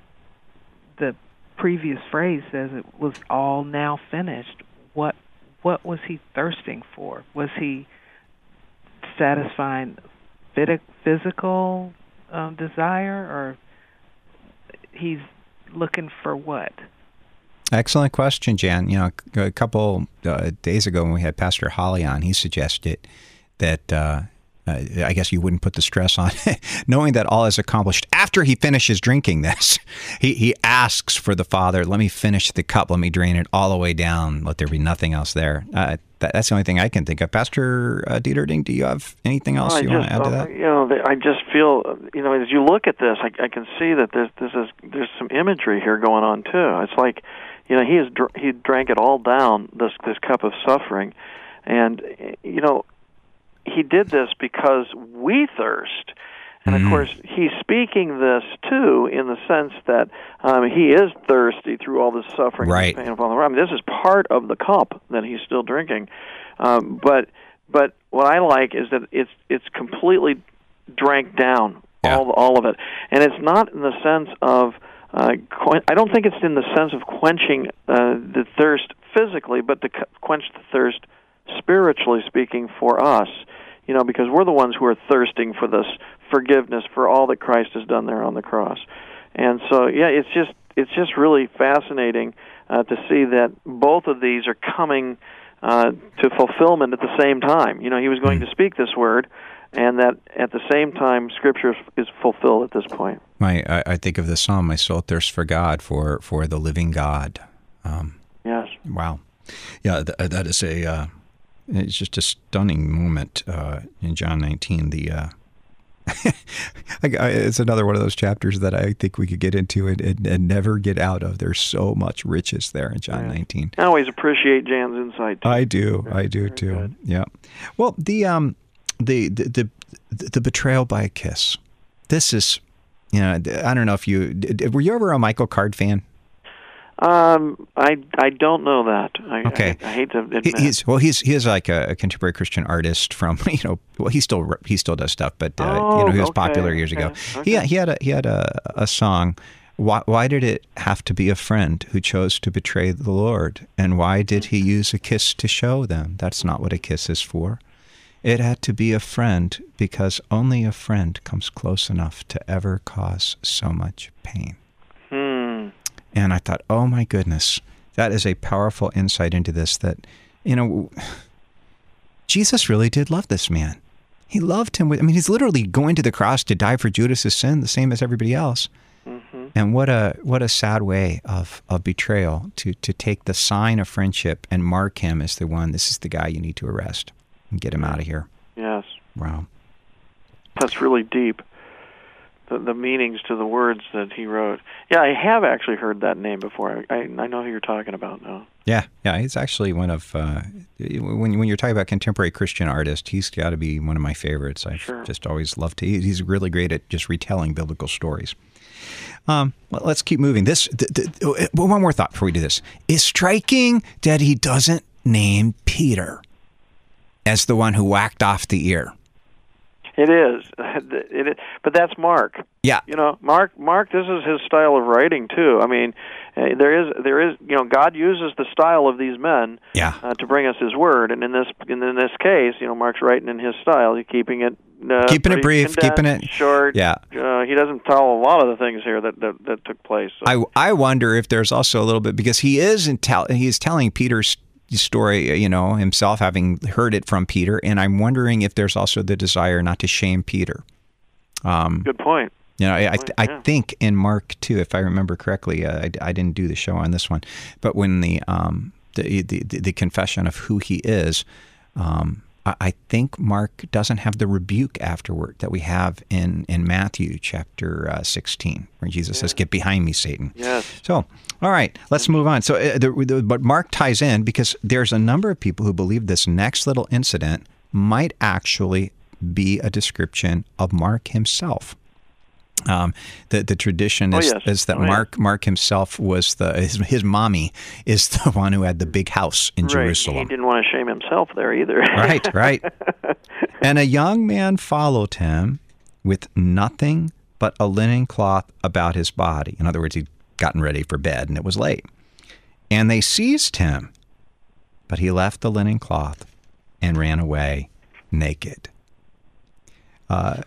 the previous phrase says it was all now finished, what what was he thirsting for? Was he satisfying physical um, desire, or he's looking for what? Excellent question, Jan. You know, a couple uh, days ago when we had Pastor Holly on, he suggested that uh, uh, I guess you wouldn't put the stress on knowing that all is accomplished. After he finishes drinking this, he, he asks for the Father, "Let me finish the cup, let me drain it all the way down, let there be nothing else there." Uh, that, that's the only thing I can think of. Pastor uh, Dieterding, do you have anything else I you just, want to add to that? Uh, you know, I just feel, you know, as you look at this, I, I can see that there's, this is, there's some imagery here going on too. It's like, you know, he is he drank it all down, this this cup of suffering, and you know, he did this because we thirst. And of course, he's speaking this too in the sense that um, he is thirsty through all this suffering, right? And pain upon the world. I mean, this is part of the cup that he's still drinking. Um, but but what I like is that it's it's completely drank down, yeah. all all of it, and it's not in the sense of. Uh, I don't think it's in the sense of quenching uh, the thirst physically, but to quench the thirst spiritually speaking for us, you know, because we're the ones who are thirsting for this forgiveness for all that Christ has done there on the cross. And so, yeah, it's just it's just really fascinating uh, to see that both of these are coming uh, to fulfillment at the same time. You know, he was going to speak this word, and that at the same time, Scripture is fulfilled at this point. My, I, I think of the psalm, "My soul thirsts for God, for for the living God." Um, yes. Wow. Yeah, th- that is a. Uh, it's just a stunning moment uh, in John nineteen. The uh, I, I, it's another one of those chapters that I think we could get into and, and, and never get out of. There's so much riches there in John yeah. nineteen. I always appreciate Jan's insight, too. I do. Very, I do too. Good. Yeah. Well, the um, the the the, the betrayal by a kiss. this is, you know, I don't know if you, were you ever a Michael Card fan? Um, I I don't know that. I, okay, I, I hate to admit. He, he's well, he's he is like a, a contemporary Christian artist from you know. Well, he still he still does stuff, but uh, oh, you know he was okay, popular years okay, ago. Okay. He he had a he had a, a song. Why why did it have to be a friend who chose to betray the Lord? And why did he use a kiss to show them? That's not what a kiss is for. It had to be a friend because only a friend comes close enough to ever cause so much pain. Hmm. And I thought, oh my goodness, that is a powerful insight into this, that, you know, Jesus really did love this man. He loved him. With, I mean, he's literally going to the cross to die for Judas's sin, the same as everybody else. Mm-hmm. And what a what a sad way of, of betrayal to, to take the sign of friendship and mark him as the one, this is the guy you need to arrest and get him out of here. Yes. Wow. That's really deep. The, the meanings to the words that he wrote. Yeah, I have actually heard that name before. I, I, I know who you're talking about now. Yeah, yeah, he's actually one of, uh, when, when you're talking about contemporary Christian artists, he's got to be one of my favorites. I've sure. just always loved to, he's really great at just retelling biblical stories. Um, well, let's keep moving. This, the, the, one more thought before we do this. It's striking that he doesn't name Peter as the one who whacked off the ear. It is. It is. But that's Mark. Yeah. You know, Mark, Mark, this is his style of writing, too. I mean, uh, there is, there is, you know, God uses the style of these men yeah. uh, to bring us his word. And in this in this case, you know, Mark's writing in his style. He's keeping it uh, keeping it brief, keeping it short. Yeah. Uh, he doesn't tell a lot of the things here that, that, that took place. So. I, I wonder if there's also a little bit, because he is in tell, he's telling Peter's story, you know, himself having heard it from Peter, and I'm wondering if there's also the desire not to shame Peter. Um, Good point. You know, I I, point, I yeah. think in Mark two, if I remember correctly, uh, I, I didn't do the show on this one, but when the um the the, the confession of who he is, um, I, I think Mark doesn't have the rebuke afterward that we have in in Matthew chapter uh, sixteen, where Jesus yeah. says, "Get behind me, Satan." Yes. So. All right, let's move on. So, uh, the, the, but Mark ties in because there's a number of people who believe this next little incident might actually be a description of Mark himself. Um, the the tradition is, oh, yes. is that oh, Mark yeah. Mark himself was the his, his mommy is the one who had the big house in right. Jerusalem. He didn't want to shame himself there either. Right, right. And a young man followed him with nothing but a linen cloth about his body. In other words, he gotten ready for bed, and it was late. And they seized him, but he left the linen cloth and ran away naked. Uh,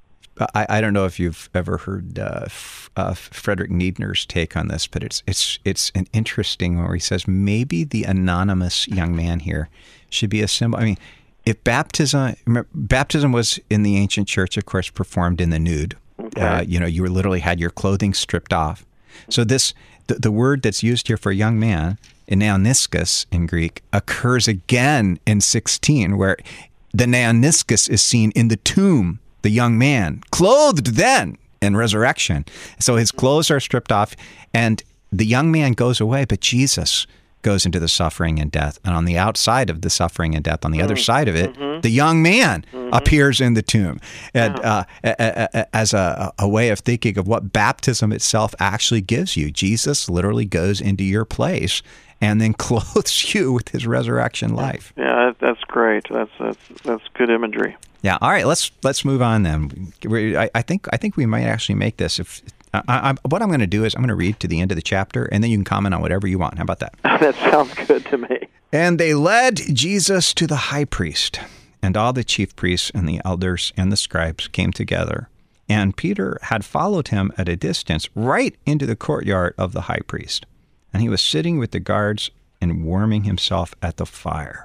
I, I don't know if you've ever heard uh, F, uh, Frederick Niedner's take on this, but it's it's it's an interesting one where he says maybe the anonymous young man here should be a symbol. I mean, if baptism remember, baptism was in the ancient church, of course, performed in the nude. Okay. Uh, you know, you literally had your clothing stripped off. So this, the, the word that's used here for a young man, in neoniskus in Greek, occurs again in sixteen, where the neoniskus is seen in the tomb, the young man, clothed then in resurrection. So his clothes are stripped off, and the young man goes away, but Jesus goes into the suffering and death. And on the outside of the suffering and death, on the mm. other side of it, mm-hmm. the young man mm-hmm. appears in the tomb. And uh, a, a, a, as a, a way of thinking of what baptism itself actually gives you, Jesus literally goes into your place and then clothes you with his resurrection life. Yeah, that's great. That's that's that's good imagery. Yeah. All right. Let's let's move on then. I, I think I think we might actually make this. If I, I, what I'm going to do is I'm going to read to the end of the chapter, and then you can comment on whatever you want. How about that? That sounds good to me. And they led Jesus to the high priest, and all the chief priests and the elders and the scribes came together. And Peter had followed him at a distance right into the courtyard of the high priest. And he was sitting with the guards and warming himself at the fire.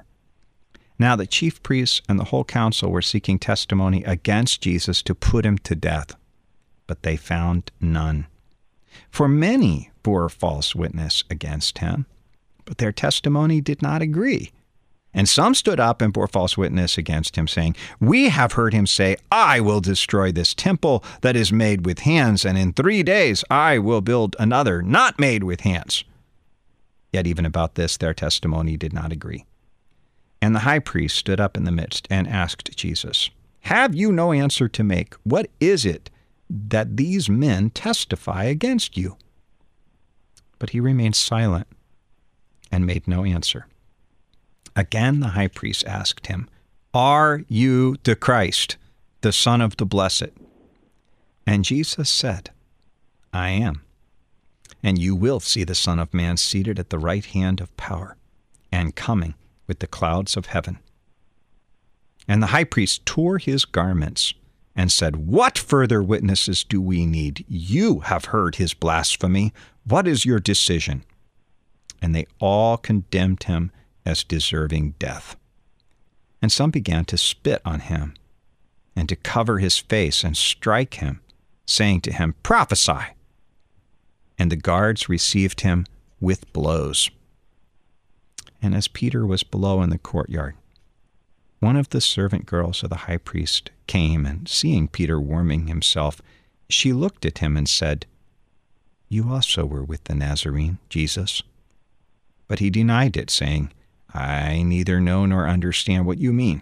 Now the chief priests and the whole council were seeking testimony against Jesus to put him to death, but they found none. For many bore false witness against him, but their testimony did not agree. And some stood up and bore false witness against him, saying, "We have heard him say, I will destroy this temple that is made with hands, and in three days I will build another not made with hands." Yet even about this their testimony did not agree. And the high priest stood up in the midst and asked Jesus, "Have you no answer to make? What is it that these men testify against you." But he remained silent and made no answer. Again the high priest asked him, "Are you the Christ, the Son of the Blessed?" And Jesus said, "I am. And you will see the Son of Man seated at the right hand of power and coming with the clouds of heaven." And the high priest tore his garments and said, "What further witnesses do we need? You have heard his blasphemy. What is your decision?" And they all condemned him as deserving death. And some began to spit on him and to cover his face and strike him, saying to him, "Prophesy." And the guards received him with blows. And as Peter was below in the courtyard, one of the servant girls of the high priest came, and seeing Peter warming himself, she looked at him and said, "You also were with the Nazarene, Jesus." But he denied it, saying, "I neither know nor understand what you mean."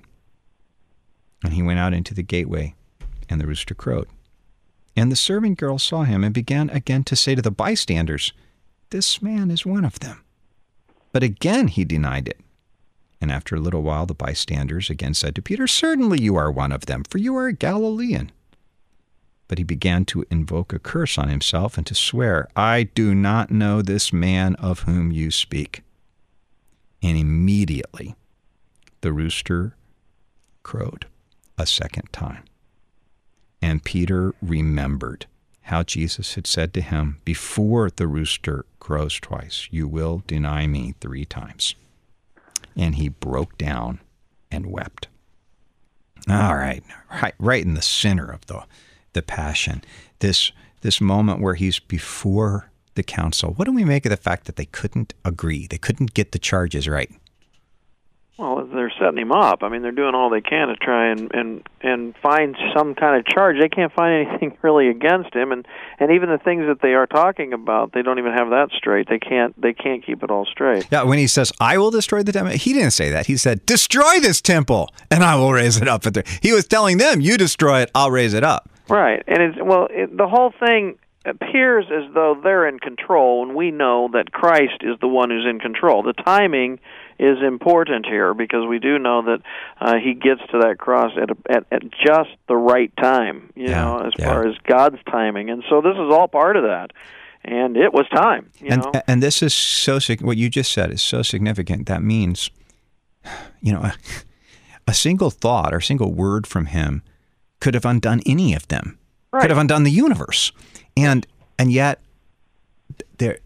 And he went out into the gateway, and the rooster crowed. And the servant girl saw him and began again to say to the bystanders, "This man is one of them." But again he denied it. And after a little while the bystanders again said to Peter, "Certainly you are one of them, for you are a Galilean." But he began to invoke a curse on himself and to swear, "I do not know this man of whom you speak." And immediately the rooster crowed a second time. And Peter remembered how Jesus had said to him, "Before the rooster crows twice, you will deny me three times." And he broke down and wept. All right, right, right in the center of the the passion, this this moment where he's before the council. What do we make of the fact that they couldn't agree? They couldn't get the charges right. Well, they're setting him up. I mean, they're doing all they can to try and and and find some kind of charge. They can't find anything really against him, and and even the things that they are talking about, they don't even have that straight. They can't they can't keep it all straight. Yeah, when he says, "I will destroy the temple," he didn't say that. He said, "Destroy this temple, and I will raise it up." He was telling them, "You destroy it, I'll raise it up." Right, and it's well, it, the whole thing appears as though they're in control, and we know that Christ is the one who's in control. The timing is important here, because we do know that uh, he gets to that cross at, a, at at just the right time, you yeah, know, as yeah. far as God's timing. And so this is all part of that. And it was time, you and, know. And this is so, what you just said is so significant. That means, you know, a, a single thought or a single word from him could have undone any of them, right. could have undone the universe. And and yet they're,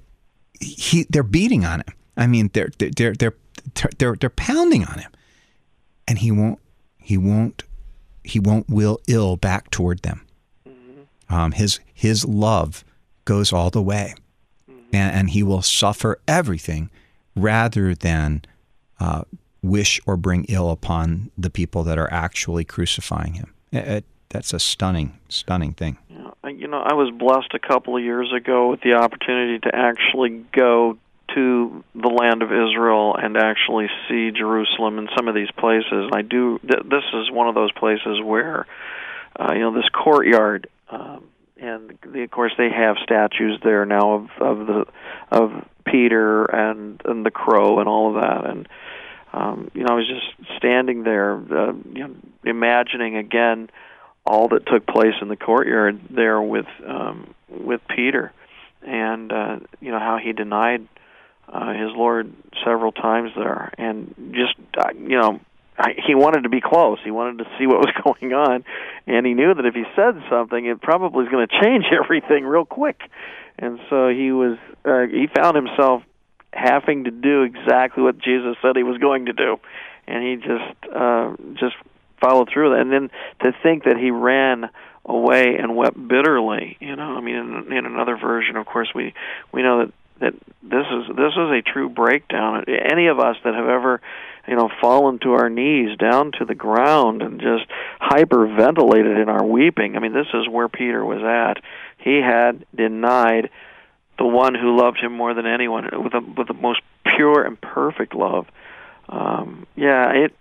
he, they're beating on him. I mean, they're they're they're they're they're pounding on him, and he won't he won't he won't will ill back toward them. Mm-hmm. Um, his his love goes all the way, mm-hmm. and, and he will suffer everything rather than uh, wish or bring ill upon the people that are actually crucifying him. It, it, that's a stunning, stunning thing. Yeah, you know, I was blessed a couple of years ago with the opportunity to actually go to the land of Israel and actually see Jerusalem and some of these places. I do. Th- this is one of those places where, uh, you know, this courtyard, um, and the, of course they have statues there now of of the of Peter and and the crow and all of that. And um, you know, I was just standing there, uh, you know, imagining again all that took place in the courtyard there with um, with Peter, and uh, you know how he denied Uh, his Lord several times there, and just uh, you know, I, he wanted to be close. He wanted to see what was going on, and he knew that if he said something, it probably was going to change everything real quick. And so he was uh, he found himself having to do exactly what Jesus said he was going to do, and he just uh, just followed through that. And then to think that he ran away and wept bitterly, you know, I mean, in, in another version, of course, we we know that. that this is this is a true breakdown. Any of us that have ever, you know, fallen to our knees down to the ground and just hyperventilated in our weeping. I mean, this is where Peter was at. He had denied the one who loved him more than anyone with a, with the most pure and perfect love. Um, yeah, it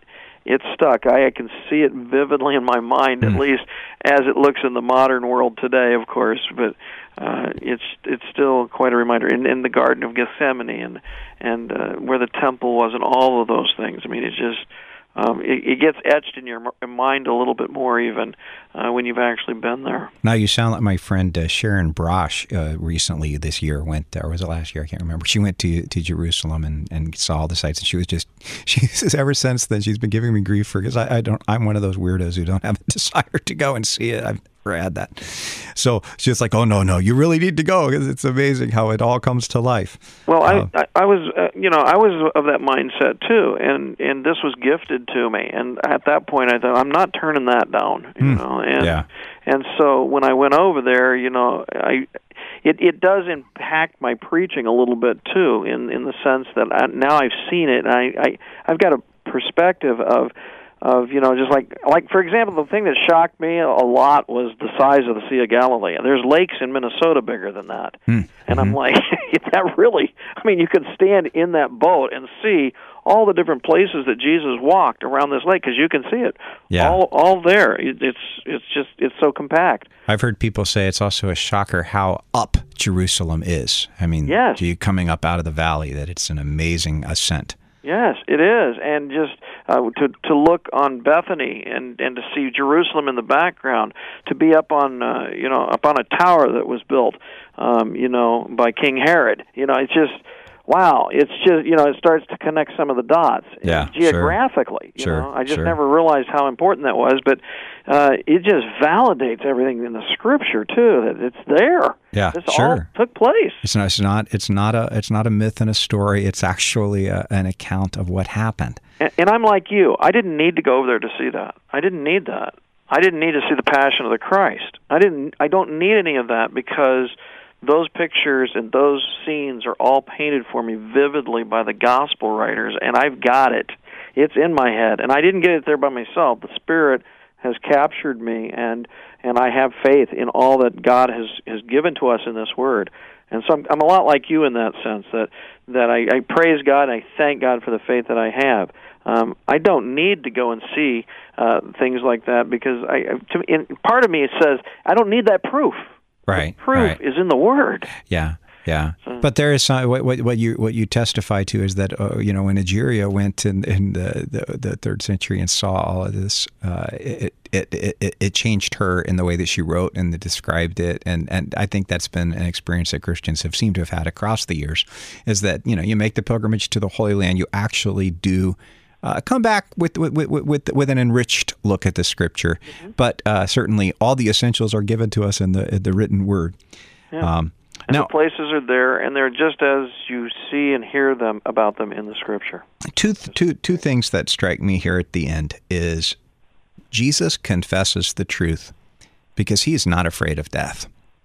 it's stuck. I, I can see it vividly in my mind, mm. at least as it looks in the modern world today, of course. But uh, it's it's still quite a reminder. In, in the Garden of Gethsemane and and uh, where the temple was, and all of those things. I mean, it's just. Um, it, it gets etched in your mind a little bit more even uh, when you've actually been there. Now, you sound like my friend uh, Sharon Brosh uh, recently this year went, or was it last year? I can't remember. She went to to Jerusalem and, and saw all the sites, and she was just, she says ever since then, she's been giving me grief for, because I, I don't, I'm one of those weirdos who don't have a desire to go and see it. I've never had that. So she's like, oh, no, no, you really need to go, because it's amazing how it all comes to life. Well, uh, I, I, I was, uh, you know, I was of that mindset too, and, and this was gifted to me, and at that point I thought, I'm not turning that down, you mm, know, and yeah. and so when I went over there, you know, I it it does impact my preaching a little bit too, in in the sense that I, now I've seen it, and I, I I've got a perspective of. Of you know, just like like for example, the thing that shocked me a lot was the size of the Sea of Galilee. There's lakes in Minnesota bigger than that, mm-hmm. and I'm like, is that really? I mean, you could stand in that boat and see all the different places that Jesus walked around this lake, because you can see it, yeah. all all there. It, it's it's just it's so compact. I've heard people say it's also a shocker how up Jerusalem is. I mean, yes. you coming up out of the valley, that it's an amazing ascent. Yes, it is, and just uh, to to look on Bethany and, and to see Jerusalem in the background, to be up on uh, you know up on a tower that was built, um, you know, by King Herod. You know, it's just wow. It's just you know it starts to connect some of the dots yeah, geographically. Sure, you sure, know, I just sure. never realized how important that was, but uh, it just validates everything in the Scripture too. That it's there. Yeah, this sure. all took place. It's not. It's not. It's not a. It's not a myth and a story. It's actually a, an account of what happened. And, and I'm like you. I didn't need to go over there to see that. I didn't need that. I didn't need to see the Passion of the Christ. I didn't. I don't need any of that, because those pictures and those scenes are all painted for me vividly by the gospel writers, and I've got it. It's in my head, and I didn't get it there by myself. The Spirit has captured me, and and I have faith in all that God has, has given to us in this Word. And so I'm, I'm a lot like you in that sense, that that I, I praise God and I thank God for the faith that I have. Um, I don't need to go and see uh, things like that, because I, to, in, part of me says I don't need that proof. Right. The proof right. is in the Word. Yeah. Yeah, but there is some, what, what you what you testify to is that uh, you know, when Egeria went in, in the, the, the third century and saw all of this, uh, it, it it it changed her in the way that she wrote and described it, and and I think that's been an experience that Christians have seemed to have had across the years, is that you know you make the pilgrimage to the Holy Land, you actually do. Uh, come back with with, with with with an enriched look at the Scripture, mm-hmm. but uh, certainly all the essentials are given to us in the in the written Word. Yeah. Um, And now, the places are there, and they're just as you see and hear them about them in the Scripture. Two, two, two things that strike me here at the end is Jesus confesses the truth because he is not afraid of death.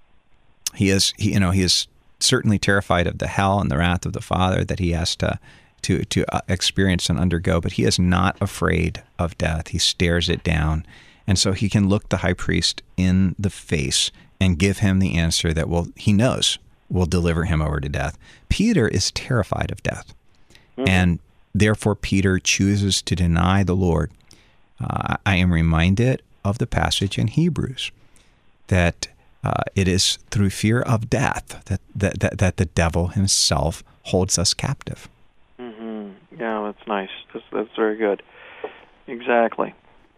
He is, he, you know, he is certainly terrified of the hell and the wrath of the Father that he has to to to experience and undergo, but he is not afraid of death. He stares it down, and so he can look the high priest in the face and give him the answer that will he knows will deliver him over to death. Peter is terrified of death, mm-hmm. and therefore Peter chooses to deny the Lord. Uh, I am reminded of the passage in Hebrews that uh, it is through fear of death that that, that, that the devil himself holds us captive. Mm-hmm. Yeah, that's nice. That's, that's very good. Exactly.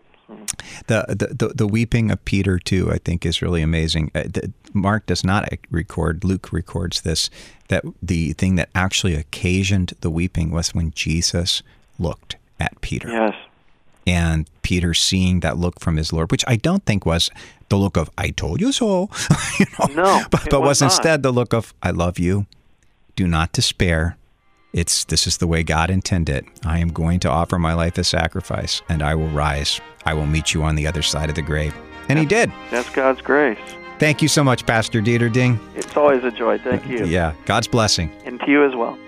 The, the the the weeping of Peter too, I think, is really amazing. Uh, the, Mark does not record. Luke records this, that the thing that actually occasioned the weeping was when Jesus looked at Peter. Yes. And Peter seeing that look from his Lord, which I don't think was the look of "I told you so," you know, no, but, but was, was instead the look of "I love you. Do not despair. It's this is the way God intended. I am going to offer my life as sacrifice, and I will rise. I will meet you on the other side of the grave." And he did. That's God's grace. Thank you so much, Pastor Dieter Ding. It's always a joy. Thank you. Yeah, God's blessing. And to you as well.